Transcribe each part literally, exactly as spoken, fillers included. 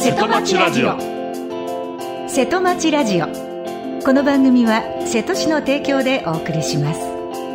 瀬戸町ラジオ。 瀬戸町ラジオ、この番組は瀬戸市の提供でお送りします。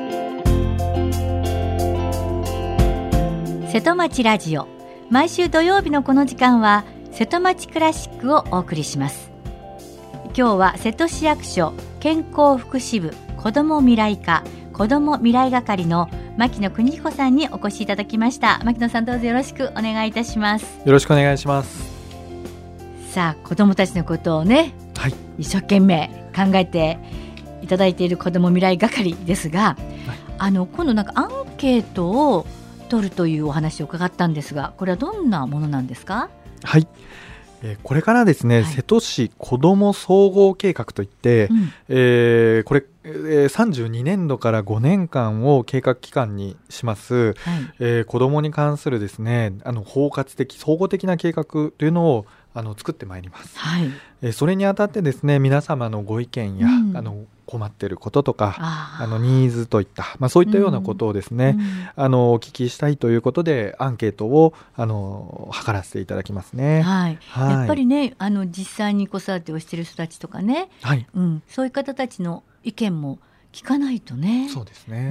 瀬戸町ラジオ、毎週土曜日のこの時間は瀬戸町クラシックをお送りします。今日は瀬戸市役所健康福祉部子ども未来課子ども未来係の牧野邦彦さんにお越しいただきました。牧野さん、どうぞよろしくお願いいたします。 よろしくお願いします。 さあ、子どもたちのことをね、はい、一生懸命考えていただいている子ども未来係ですが、はい、あの今度なんかアンケートを取るというお話を伺ったんですが、これはどんなものなんですか？ はい、えー、これからですね、はい、瀬戸市子ども総合計画といって、うん、えー、これ、えー、さんじゅうにねんどからごねんかんを計画期間にします、はい、えー、子どもに関するですね、あの包括的総合的な計画というのをあの作ってまいります、はい、えー、それにあたってですね、皆様のご意見や、うん、あの困っていることとか、ああのニーズといった、まあ、そういったようなことをですね、うんうん、あのお聞きしたいということでアンケートをあの図らせていただきますね、 はいはい、やっぱりね、あの実際に子育てをしている人たちとかね、はい、うん、そういう方たちの意見も聞かないとね。 そうですね、 うん、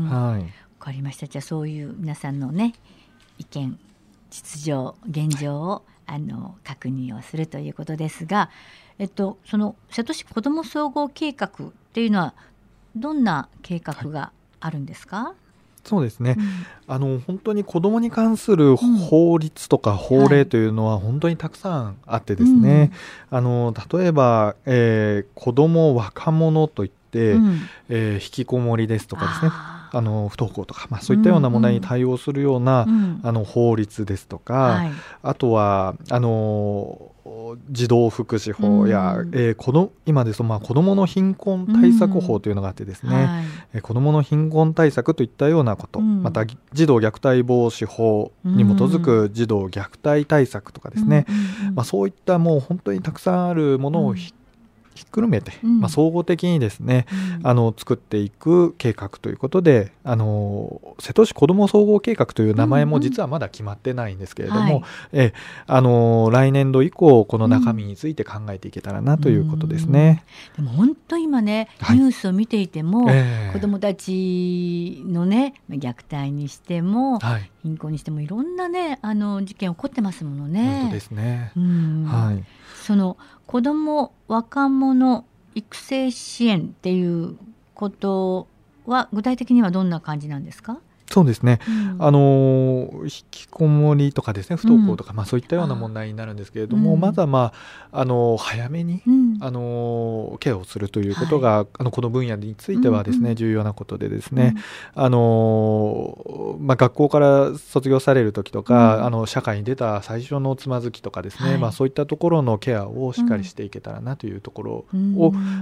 はい、 分かりました。じゃあそういう皆さんのね意見、実情、現状を、はい、あの確認をするということですが、えっと、その瀬戸市子ども総合計画っていうのはどんな計画があるんですか？はい、 そうですね、うん、あの本当に子どもに関する法律とか法令というのは本当にたくさんあってですね、はい、あの例えば、えー、子ども若者といって、うん、えー、引きこもりですとかですね、あの不登校とか、まあ、そういったような問題に対応するような、うんうん、あの法律ですとか、はい、あとはあの児童福祉法や、うん、えー、子ど今ですと、まあ、子どもの貧困対策法というのがあってですね、うん、はい、えー、子どもの貧困対策といったようなこと、うん、また児童虐待防止法に基づく児童虐待対策とかですね、うんうん、まあ、そういったもう本当にたくさんあるものをひ、うん、ひっくるめて、うん、まあ、総合的にですね、うん、あの作っていく計画ということで、あの瀬戸市子ども総合計画という名前も実はまだ決まってないんですけれども、うんうん、えあの来年度以降この中身について考えていけたらなということですね、 うん、でも本当今ね、はい、ニュースを見ていても、えー、子どもたちのね虐待にしても、はい、貧困にしてもいろんなねあの事件起こってますものね。 本当ですね、 うん、はい、その子ども若者育成支援っていうことは具体的にはどんな感じなんですか？ そうですね、うん、あの引きこもりとかですね、不登校とか、うん、まあ、そういったような問題になるんですけれども、うん、まずは、まあ、あの早めに、うん、あのケアをするということが、はい、あのこの分野についてはですね、うん、重要なことでですね、うん、あのまあ、学校から卒業される時とか、うん、あの社会に出た最初のつまずきとかですね、はい、まあ、そういったところのケアをしっかりしていけたらなというところを、うん、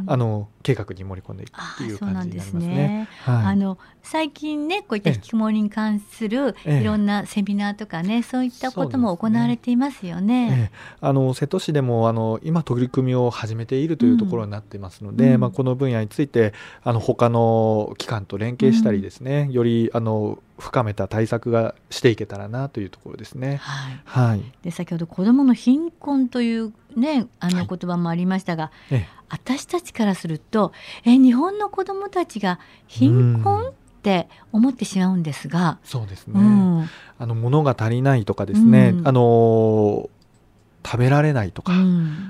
あの計画に盛り込んでいくという感じになりますね。 あの最近ね、こういった引きこもりに関するいろんなセミナーとかね、ええ、そういったことも行われていますよね。 ええ、あの瀬戸市でもあの今取り組みを始めているというところになっていますので、うん、まあ、この分野についてあの他の機関と連携したりですね、うん、よりあの深めた対策がしていけたらなというところですね。 はいはい、 で先ほど子どもの貧困という、ね、あの言葉もありましたが、はい、ええ、私たちからするとえ日本の子どもたちが貧困って思ってしまうんですが、 そうですね、うん、あの物が足りないとかですね、うん、あの食べられないとか、うん、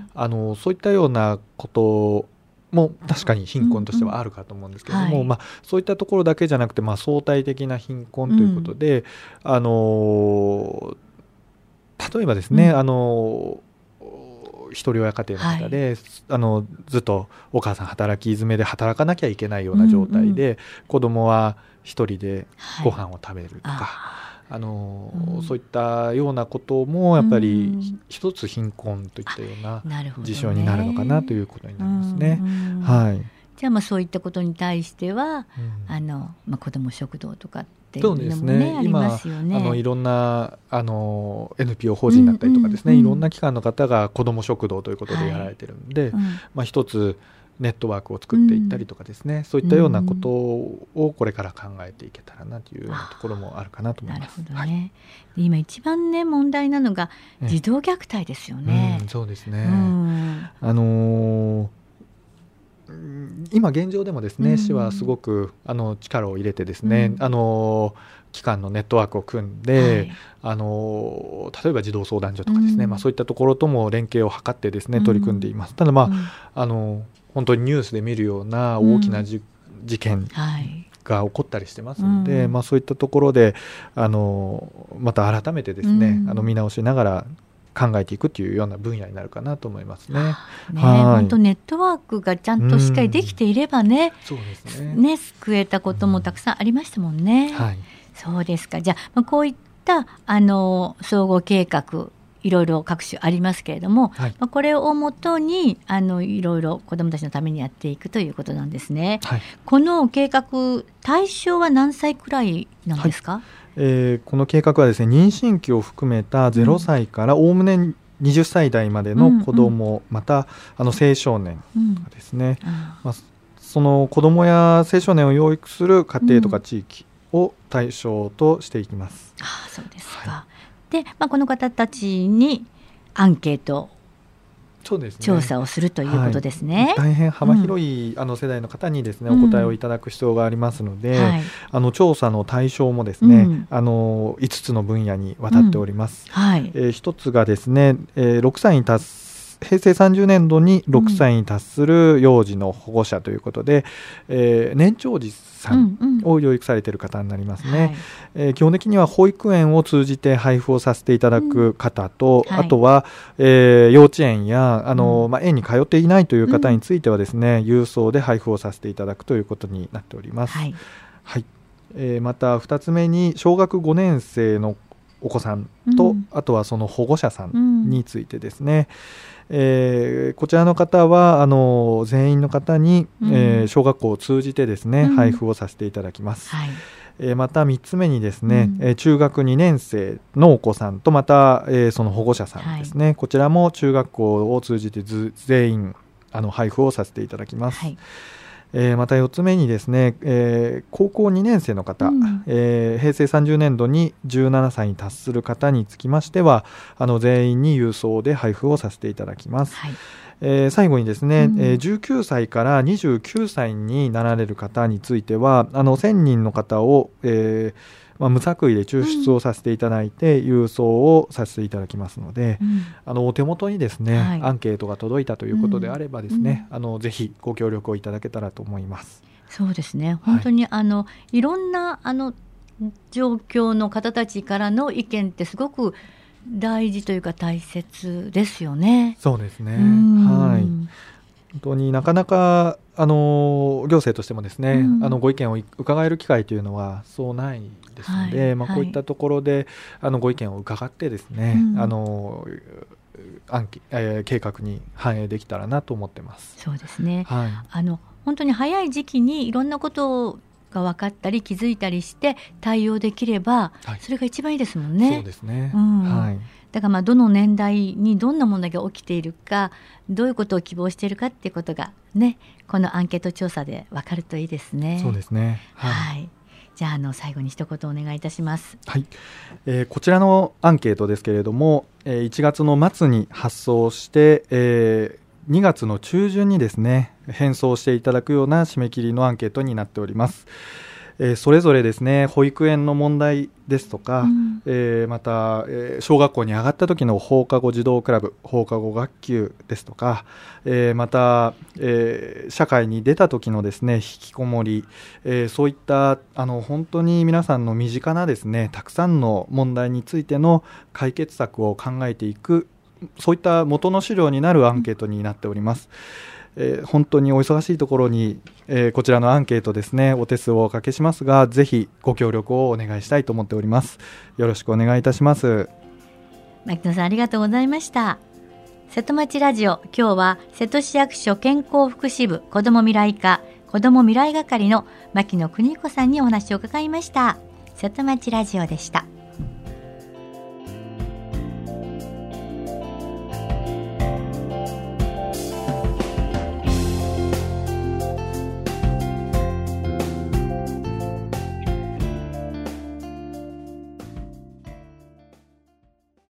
あのそういったようなことも確かに貧困としてはあるかと思うんですけれども、うんうん、はい、まあ、そういったところだけじゃなくて、まあ、相対的な貧困ということで、うん、あの例えばですね、うん、あの一人親家庭の方で、はい、あのずっとお母さん働き詰めで働かなきゃいけないような状態で、うんうん、子供は一人でご飯を食べるとか、はい、あのうん、そういったようなこともやっぱり一つ貧困といったような事象になるのかなということになりますね。うんうん、はい、 じゃあ、まあそういったことに対しては、うん、あのまあ、子ども食堂とかっていうのも、ね、そうですね、ありますよね。 今あのいろんなあの エヌピーオー 法人だったりとかですね、うんうんうん、いろんな機関の方が子ども食堂ということでやられてるんで、はい、まあ、一つネットワークを作っていったりとかですね、うん、そういったようなことをこれから考えていけたらなというようなところもあるかなと思います。 なるほどね、はい、今一番ね問題なのが児童虐待ですよね、 うん、そうですね、 うん、 あのー今現状でもですね、うん、市はすごくあの力を入れてですね、うん、あの機関のネットワークを組んで、はい、あの例えば児童相談所とかですね、うんまあ、そういったところとも連携を図ってですね取り組んでいます。うん、ただまあ、うん、あの本当にニュースで見るような大きなじ、うん、事件が起こったりしてますので、うんまあ、そういったところであのまた改めてですね、うん、あの見直しながら考えていくというような分野になるかなと思いますね。 ね、本当ネットワークがちゃんとしっかりできていればね、うん、そうですね、ね、救えたこともたくさんありましたもんね。うんはい、そうですか。じゃあ、まあ、こういったあの総合計画いろいろ各種ありますけれども、はいまあ、これをもとにあのいろいろ子どもたちのためにやっていくということなんですね。はい、この計画対象は何歳くらいなんですか？はいえー、この計画はですね、妊娠期を含めたゼロさいからおおむねはたち代までの子ども、うんうん、またあの青少年ですね、うんまあ、その子どもや青少年を養育する家庭とか地域を対象としていきます。 うん、ああそうですか。はい、で、まあ、この方たちにアンケートそうですね、調査をするということですね。 はい、大変幅広い、うん、あの世代の方にですねお答えをいただく必要がありますので、うんはい、あの調査の対象もですね、うん、あのいつつの分野にわたっております。うんはいえー、一つがですね、えー、ろくさいに達す平成さんじゅうねんどにろくさいに達する幼児の保護者ということで、うんえー、年長児さんを養育されている方になりますね。うんうんはいえー、基本的には保育園を通じて配布をさせていただく方と、うんはい、あとは、えー、幼稚園やあの、うんまあ、園に通っていないという方についてはですね、うん、郵送で配布をさせていただくということになっております。はいはいえー、またふたつめに小学ごねん生のお子さんと、うん、あとはその保護者さんについてですね、うんえー、こちらの方はあの全員の方に、うんえー、小学校を通じてですね、うん、配布をさせていただきます。はいえー、またみっつめにですね、うんえー、中学にねん生のお子さんとまた、えー、その保護者さんですね、はい、こちらも中学校を通じてず全員あの配布をさせていただきます。はいえー、またよっつめにですね、えー、高校にねん生の方、うんえー、平成さんじゅうねんどにじゅうななさいに達する方につきましてはあの全員に郵送で配布をさせていただきます。はいえー、最後にですね、うんえー、じゅうきゅうさいからにじゅうきゅうさいになられる方についてはあのせんにんの方を、えーまあ、無作為で抽出をさせていただいて、うん、郵送をさせていただきますので、うん、あのお手元にですね、はい、アンケートが届いたということであればですね、うん、あのぜひご協力をいただけたらと思います。 そうですね、本当に、はい、あのいろんなあの状況の方たちからの意見ってすごく大事というか大切ですよね。 そうですね、はい、本当になかなかあの行政としてもですね、うん、あのご意見を伺える機会というのはそうないですので、はいまあ、こういったところで、はい、あのご意見を伺ってですね、うん、あの案、えー、計画に反映できたらなと思ってます。 そうですね、はい、あの本当に早い時期にいろんなことが分かったり気づいたりして対応できれば、はい、それが一番いいですもんね。 そうですね、うんはいだからまあどの年代にどんな問題が起きているかどういうことを希望しているかっていうことがねこのアンケート調査で分かるといいですね。 そうですね、 はいはい、じゃあ、あの最後に一言お願いいたします。 はいえー、こちらのアンケートですけれども、えー、いちがつの末に発送して、えー、にがつの中旬にですね返送していただくような締め切りのアンケートになっております。えー、それぞれですね保育園の問題ですとか、うんえー、また、えー、小学校に上がった時の放課後児童クラブ放課後学級ですとか、えー、また、えー、社会に出た時のですね引きこもり、えー、そういったあの本当に皆さんの身近なですねたくさんの問題についての解決策を考えていくそういった元の資料になるアンケートになっております。えー、本当にお忙しいところに、えー、こちらのアンケートですねお手数をおかけしますがぜひご協力をお願いしたいと思っております。よろしくお願いいたします。 牧野さんありがとうございました。瀬戸町ラジオ今日は瀬戸市役所健康福祉部子ども未来課子ども未来係の牧野邦彦さんにお話を伺いました。瀬戸町ラジオでした。